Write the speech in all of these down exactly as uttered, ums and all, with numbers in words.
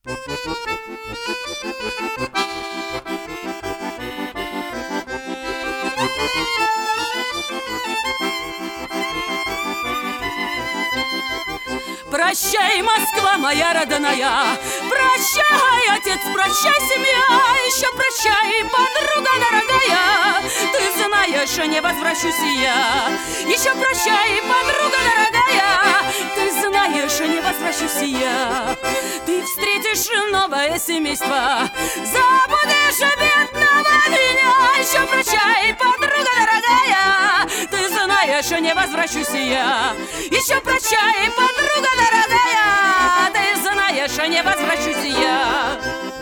Прощай, Москва моя родная, прощай, отец, прощай, семья, еще прощай, подруга дорогая, ты знаешь, не возвращусь я. Еще прощай, подруга дорогая, ты знаешь, не возвращусь я. Ты встретишь новое семейство, забудешь бедного меня. Еще прощай, подруга дорогая, ты знаешь, не возвращусь я. Еще прощай, подруга дорогая, ты знаешь, не возвращусь я.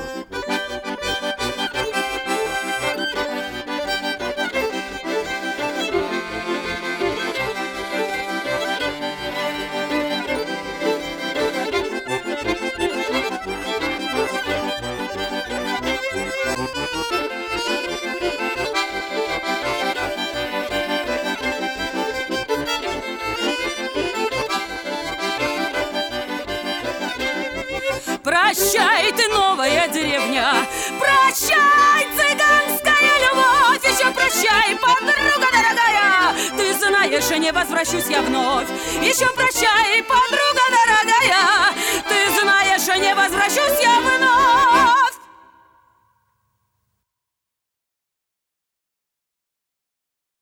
Прощай, ты новая деревня, прощай, цыганская любовь. Еще прощай, подруга дорогая, ты знаешь, не возвращусь я вновь. Еще прощай, подруга дорогая.